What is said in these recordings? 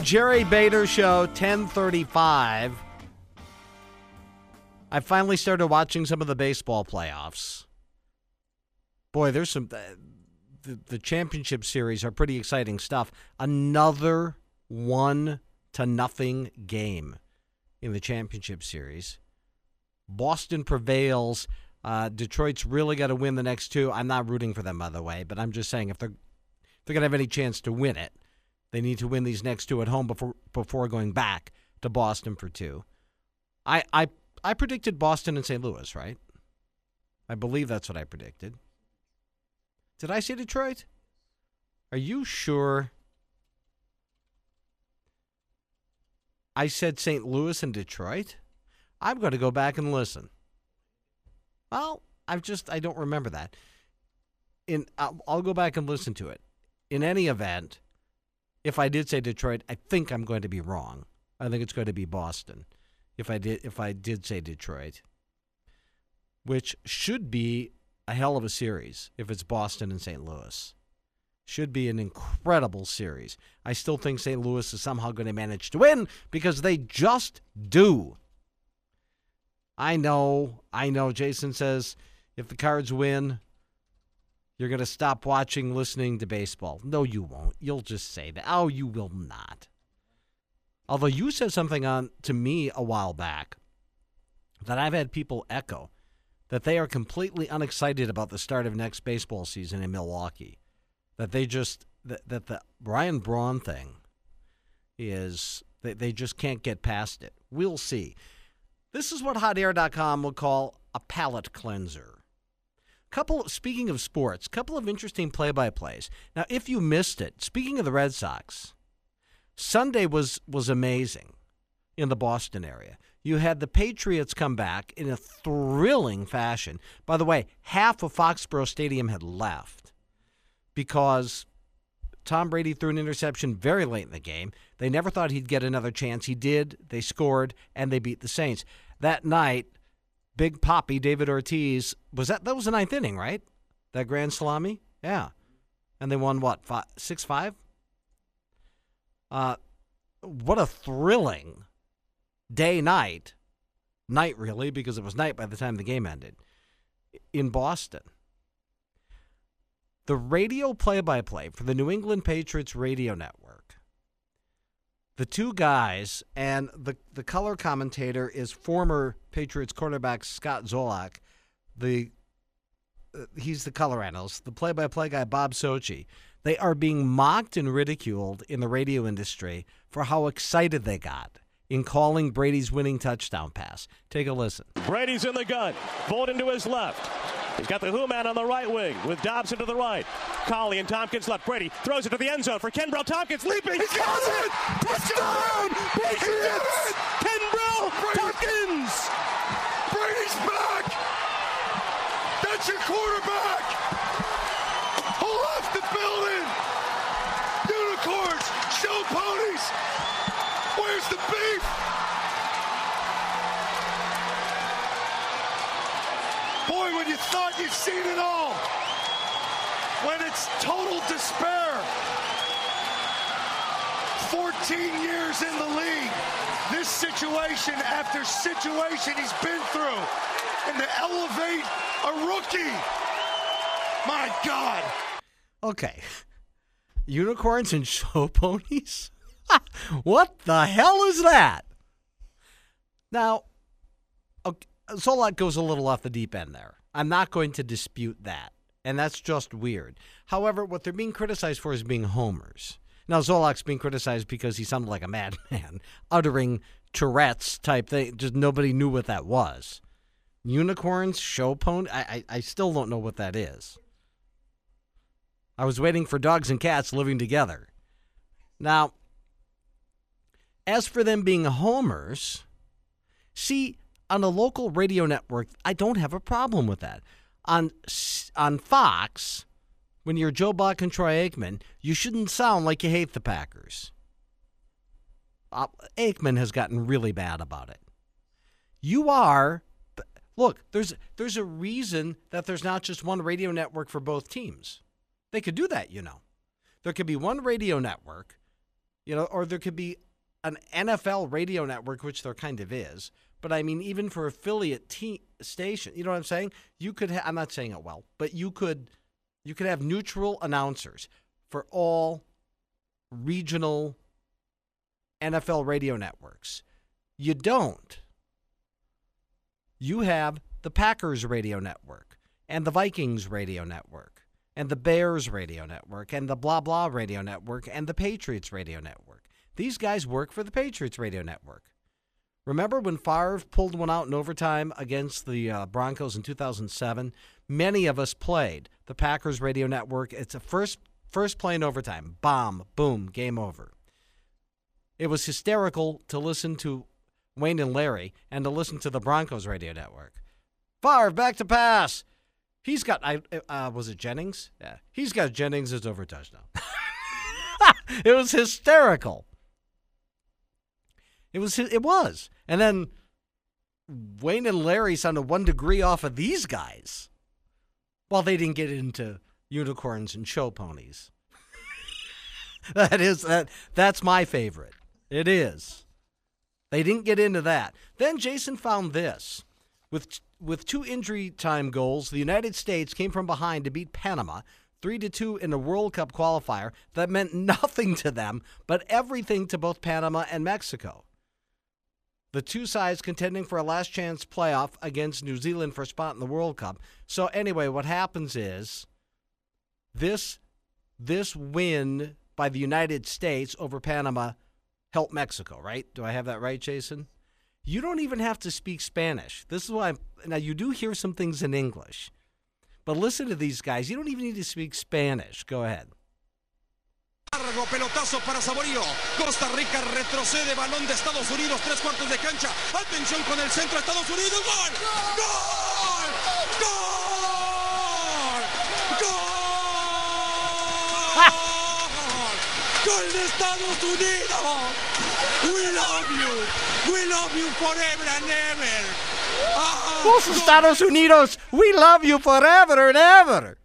Jerry Bader Show, 10:35. I finally started watching some of the baseball playoffs. Boy, there's some... The championship series are pretty exciting stuff. Another 1-0 game in the championship series. Boston prevails. Detroit's really got to win the next two. I'm not rooting for them, by the way, but I'm just saying if they're going to have any chance to win it, they need to win these next two at home before going back to Boston for two. I predicted Boston and St. Louis, right? I believe that's what I predicted. Did I say Detroit? Are you sure? I said St. Louis and Detroit? I'm going to go back and listen. Well, I don't remember that. I'll go back and listen to it. In any event, if I did say Detroit, I think I'm going to be wrong. I think it's going to be Boston. If I did say Detroit, which should be a hell of a series if it's Boston and St. Louis. Should be an incredible series. I still think St. Louis is somehow going to manage to win because they just do. I know. Jason says if the Cards win, you're going to stop watching, listening to baseball. No, you won't. You'll just say that. Oh, you will not. Although you said something to me a while back that I've had people echo, that they are completely unexcited about the start of next baseball season in Milwaukee. That that the Brian Braun thing is, they just can't get past it. We'll see. This is what HotAir.com would call a palate cleanser. Speaking of sports, couple of interesting play-by-plays. Now, if you missed it, speaking of the Red Sox, Sunday was amazing in the Boston area. You had the Patriots come back in a thrilling fashion. By the way, half of Foxborough Stadium had left because Tom Brady threw an interception very late in the game. They never thought he'd get another chance. He did. They scored, and they beat the Saints. That night, Big Papi, David Ortiz, that was the ninth inning, right? That grand salami? Yeah. And they won, what, 6-5? What a thrilling night really, because it was night by the time the game ended, in Boston. The radio play-by-play for the New England Patriots radio network, the two guys, and the color commentator is former Patriots quarterback Scott Zolak. He's the color analyst. The play-by-play guy, Bob Sochi. They are being mocked and ridiculed in the radio industry for how excited they got in calling Brady's winning touchdown pass. Take a listen. Brady's in the gun. Bolden to his left. He's got the Who Man on the right wing with Dobson to the right. Colley and Tompkins left. Brady throws it to the end zone for Kenbrell. Tompkins leaping. He got it! Touchdown! Patriots! Kenbrell! Tompkins! Brady's back! That's your quarterback! Who left the building? Unicorns! Show ponies! Where's the beef? Boy, when you thought you'd seen it all, when it's total despair, 14 years in the league, this situation after situation he's been through, and to elevate a rookie, my God. Okay, unicorns and show ponies? What the hell is that? Now, okay, Zolak goes a little off the deep end there. I'm not going to dispute that, and that's just weird. However, what they're being criticized for is being homers. Now, Zolak's being criticized because he sounded like a madman, uttering Tourette's type thing. Just nobody knew what that was. Unicorns, show pony? I still don't know what that is. I was waiting for dogs and cats living together. Now, as for them being homers, see, on a local radio network, I don't have a problem with that. On Fox, when you're Joe Buck and Troy Aikman, you shouldn't sound like you hate the Packers. Aikman has gotten really bad about it. You are, look, there's a reason that there's not just one radio network for both teams. They could do that, you know. There could be one radio network or there could be an NFL radio network, which there kind of is. But I mean, even for affiliate station, you know what I'm saying? You could I'm not saying it well, but you could have neutral announcers for all regional NFL radio networks. You don't. You have the Packers radio network and the Vikings radio network and the Bears radio network and the blah blah radio network and the Patriots radio network. These guys work for the Patriots radio network. Remember when Favre pulled one out in overtime against the Broncos in 2007? Many of us played the Packers radio network. It's a first play in overtime. Bomb, boom, game over. It was hysterical to listen to Wayne and Larry and to listen to the Broncos radio network. Favre back to pass. He's got, was it Jennings? Yeah. He's got Jennings as over touchdown. It was hysterical. It was. And then Wayne and Larry sounded 1 degree off of these guys. Well, they didn't get into unicorns and show ponies. That's my favorite. It is. They didn't get into that. Then Jason found this. With 2 injury time goals, the United States came from behind to beat Panama 3-2 in a World Cup qualifier that meant nothing to them, but everything to both Panama and Mexico. The 2 sides contending for a last chance playoff against New Zealand for a spot in the World Cup. So anyway, what happens is this win by the United States over Panama helped Mexico, right? Do I have that right, Jason? You don't even have to speak Spanish. This is why now you do hear some things in English. But listen to these guys. You don't even need to speak Spanish. Go ahead. Largo pelotazo para Saborío. Costa Rica retrocede, balón de Estados Unidos, 3/4 de cancha. Atención con el centro, Estados Unidos. ¡Gol! ¡Gol! ¡Gol! ¡Gol! ¡Gol de Estados Unidos! We love you. We love you forever and ever. Los Estados Unidos, we love you forever and ever.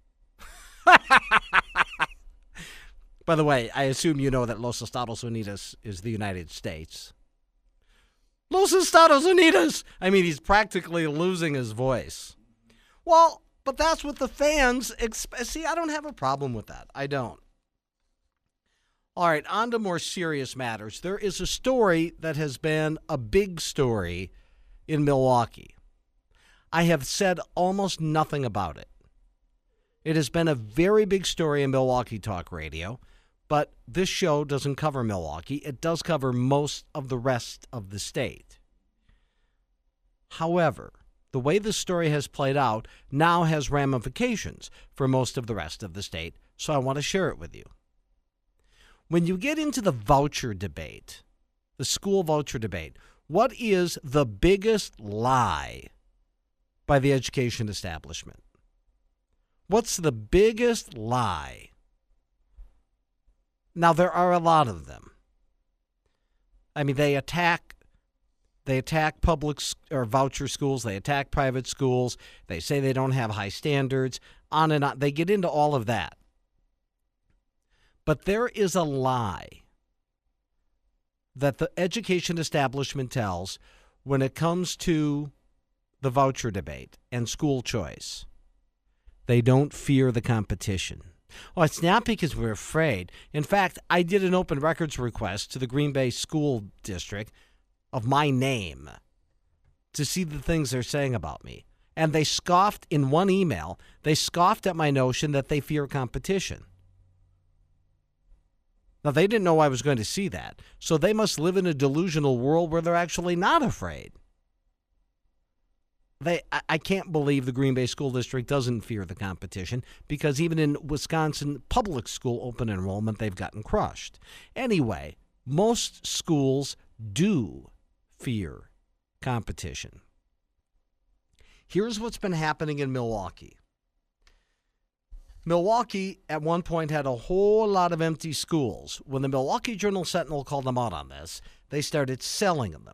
By the way, I assume you know that Los Estados Unidos is the United States. Los Estados Unidos! I mean, he's practically losing his voice. Well, but that's what the fans expect. See, I don't have a problem with that. I don't. All right, on to more serious matters. There is a story that has been a big story in Milwaukee. I have said almost nothing about it. It has been a very big story in Milwaukee Talk Radio, but this show doesn't cover Milwaukee. It does cover most of the rest of the state. However, the way this story has played out now has ramifications for most of the rest of the state, so I want to share it with you. When you get into the voucher debate, the school voucher debate, what is the biggest lie by the education establishment? What's the biggest lie? Now, there are a lot of them. I mean, they attack public or voucher schools. They attack private schools. They say they don't have high standards, on and on. They get into all of that. But there is a lie that the education establishment tells when it comes to the voucher debate and school choice. They don't fear the competition. Oh, it's not because we're afraid. In fact, I did an open records request to the Green Bay School District of my name to see the things they're saying about me. And they scoffed in one email. They scoffed at my notion that they fear competition. Now, they didn't know I was going to see that, so they must live in a delusional world where they're actually not afraid. I can't believe the Green Bay School District doesn't fear the competition, because even in Wisconsin public school open enrollment, they've gotten crushed. Anyway, most schools do fear competition. Here's what's been happening in Milwaukee. Milwaukee, at one point, had a whole lot of empty schools. When the Milwaukee Journal-Sentinel called them out on this, they started selling them.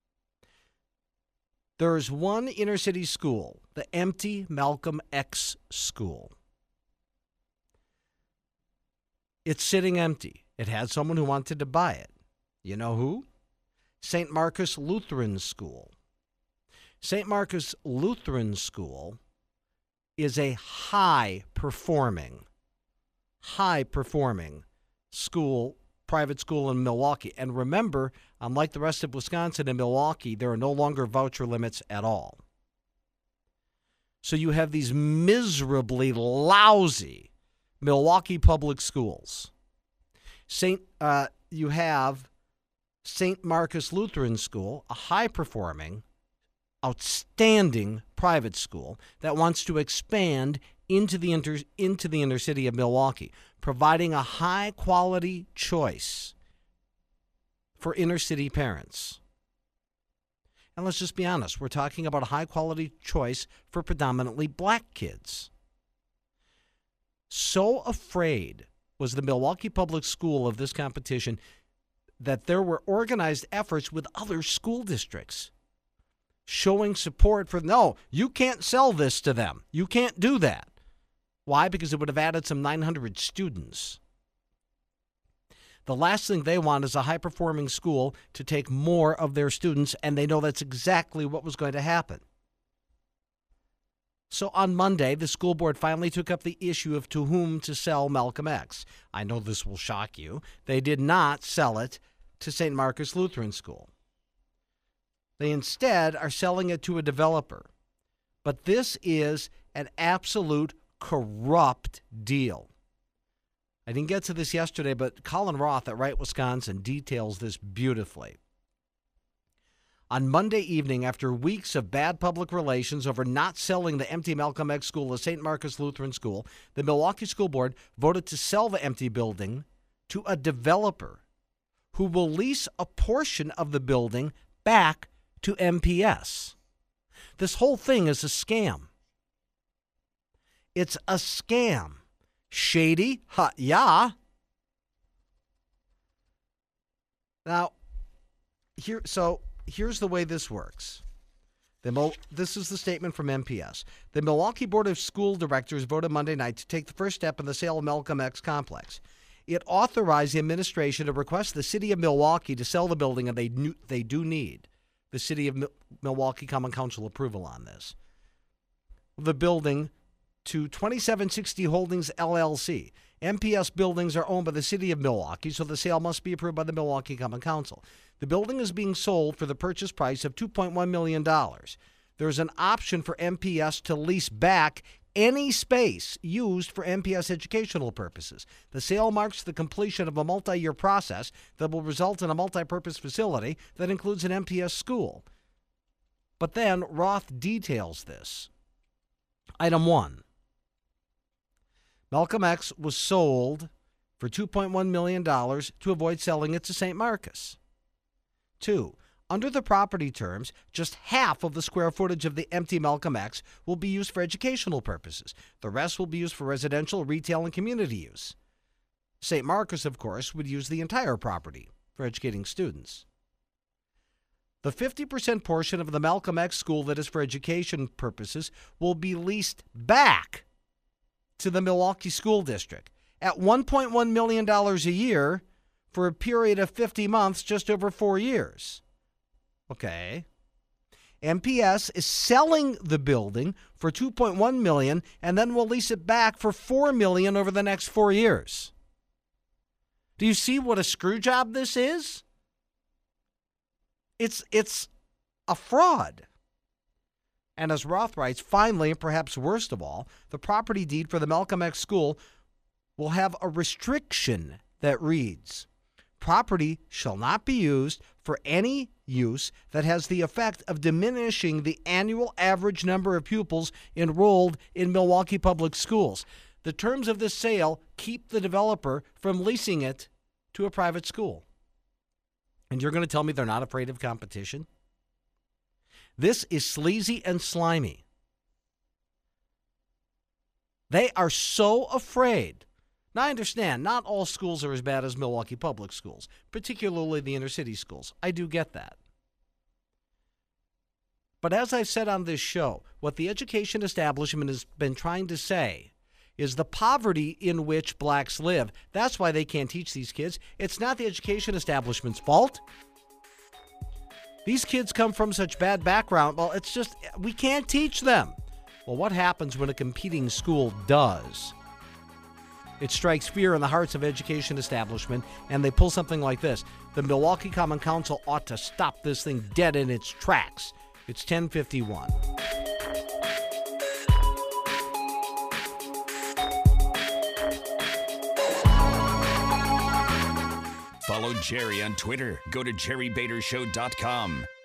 There's one inner-city school, the empty Malcolm X School. It's sitting empty. It had someone who wanted to buy it. You know who? St. Marcus Lutheran School. St. Marcus Lutheran School is a high-performing school, private school in Milwaukee. And remember, unlike the rest of Wisconsin and Milwaukee, there are no longer voucher limits at all. So you have these miserably lousy Milwaukee public schools. You have St. Marcus Lutheran School, a high-performing, outstanding private school that wants to expand into the inner city of Milwaukee, providing a high-quality choice for inner-city parents. And let's just be honest, we're talking about a high-quality choice for predominantly black kids. So afraid was the Milwaukee Public School of this competition that there were organized efforts with other school districts showing support for, no, you can't sell this to them. You can't do that. Why? Because it would have added some 900 students. The last thing they want is a high-performing school to take more of their students, and they know that's exactly what was going to happen. So on Monday, the school board finally took up the issue of to whom to sell Malcolm X. I know this will shock you. They did not sell it to St. Marcus Lutheran School. They instead are selling it to a developer. But this is an absolute corrupt deal. I didn't get to this yesterday, but Colin Roth at Right Wisconsin details this beautifully. On Monday evening, after weeks of bad public relations over not selling the empty Malcolm X School to St. Marcus Lutheran School, the Milwaukee School Board voted to sell the empty building to a developer who will lease a portion of the building back to MPS. This whole thing is a scam. It's a scam. Shady? Yeah. Now, here's the way this works. This is the statement from MPS. The Milwaukee Board of School Directors voted Monday night to take the first step in the sale of Malcolm X Complex. It authorized the administration to request the city of Milwaukee to sell the building, and they do need the city of Milwaukee Common Council approval on this. The building to 2760 Holdings, LLC. MPS buildings are owned by the city of Milwaukee, so the sale must be approved by the Milwaukee Common Council. The building is being sold for the purchase price of $2.1 million. There's an option for MPS to lease back any space used for MPS educational purposes. The sale marks the completion of a multi-year process that will result in a multi-purpose facility that includes an MPS school. But then Roth details this. Item 1. Malcolm X was sold for $2.1 million to avoid selling it to St. Marcus. 2. Under the property terms, just half of the square footage of the empty Malcolm X will be used for educational purposes. The rest will be used for residential, retail, and community use. St. Marcus, of course, would use the entire property for educating students. The 50% portion of the Malcolm X school that is for education purposes will be leased back to the Milwaukee School District at $1.1 million a year for a period of 50 months, just over 4 years. Okay. MPS is selling the building for $2.1 million and then will lease it back for $4 million over the next 4 years. Do you see what a screw job this is? It's a fraud. And as Roth writes, finally, and perhaps worst of all, the property deed for the Malcolm X School will have a restriction that reads, property shall not be used for any use that has the effect of diminishing the annual average number of pupils enrolled in Milwaukee Public Schools. The terms of this sale keep the developer from leasing it to a private school. And you're going to tell me they're not afraid of competition? This is sleazy and slimy. They are so afraid. Now, I understand, not all schools are as bad as Milwaukee Public Schools, particularly the inner city schools. I do get that. But as I've said on this show, what the education establishment has been trying to say is the poverty in which blacks live. That's why they can't teach these kids. It's not the education establishment's fault. These kids come from such bad background. Well, it's just, we can't teach them. Well, what happens when a competing school does? It strikes fear in the hearts of education establishment, and they pull something like this. The Milwaukee Common Council ought to stop this thing dead in its tracks. It's 10:51. Follow Jerry on Twitter. Go to jerrybadershow.com.